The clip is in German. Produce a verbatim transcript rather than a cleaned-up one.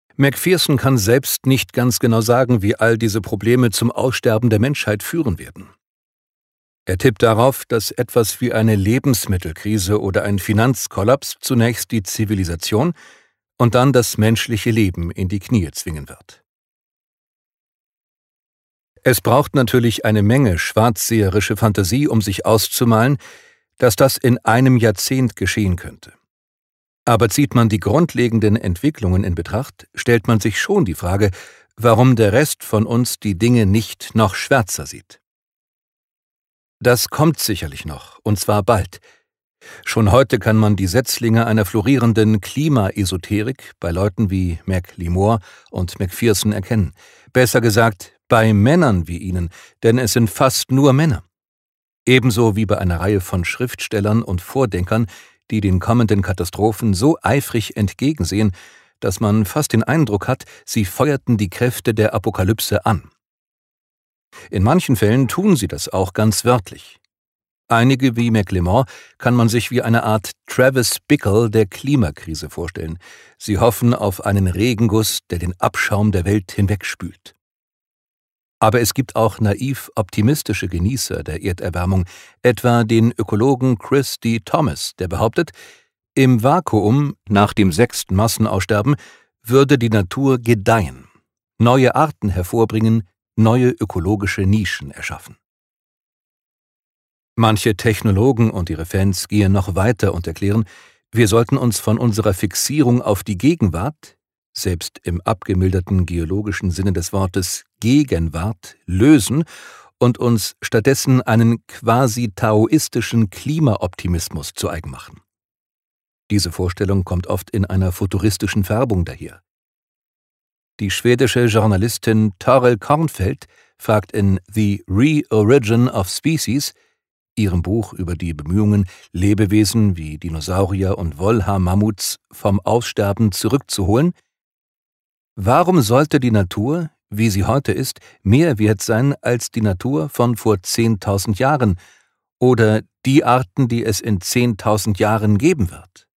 Macpherson kann selbst nicht ganz genau sagen, wie all diese Probleme zum Aussterben der Menschheit führen werden. Er tippt darauf, dass etwas wie eine Lebensmittelkrise oder ein Finanzkollaps zunächst die Zivilisation und dann das menschliche Leben in die Knie zwingen wird. Es braucht natürlich eine Menge schwarzseherische Fantasie, um sich auszumalen, dass das in einem Jahrzehnt geschehen könnte. Aber zieht man die grundlegenden Entwicklungen in Betracht, stellt man sich schon die Frage, warum der Rest von uns die Dinge nicht noch schwärzer sieht. Das kommt sicherlich noch, und zwar bald. Schon heute kann man die Setzlinge einer florierenden Klimaesoterik bei Leuten wie MacLemore und Macpherson erkennen. Besser gesagt, bei Männern wie ihnen, denn es sind fast nur Männer. Ebenso wie bei einer Reihe von Schriftstellern und Vordenkern, die den kommenden Katastrophen so eifrig entgegensehen, dass man fast den Eindruck hat, sie feuerten die Kräfte der Apokalypse an. In manchen Fällen tun sie das auch ganz wörtlich. Einige wie MacLemore kann man sich wie eine Art Travis Bickle der Klimakrise vorstellen. Sie hoffen auf einen Regenguss, der den Abschaum der Welt hinwegspült. Aber es gibt auch naiv optimistische Genießer der Erderwärmung, etwa den Ökologen Chris D. Thomas, der behauptet, im Vakuum nach dem sechsten Massenaussterben würde die Natur gedeihen, neue Arten hervorbringen, neue ökologische Nischen erschaffen. Manche Technologen und ihre Fans gehen noch weiter und erklären, wir sollten uns von unserer Fixierung auf die Gegenwart, selbst im abgemilderten geologischen Sinne des Wortes Gegenwart, lösen und uns stattdessen einen quasi taoistischen Klimaoptimismus zu eigen machen. Diese Vorstellung kommt oft in einer futuristischen Färbung daher. Die schwedische Journalistin Toril Kornfeld fragt in The Re-Origin of Species, ihrem Buch über die Bemühungen, Lebewesen wie Dinosaurier und Wollhaar-Mammuts vom Aussterben zurückzuholen, warum sollte die Natur, wie sie heute ist, mehr wert sein als die Natur von vor zehntausend Jahren oder die Arten, die es in zehntausend Jahren geben wird?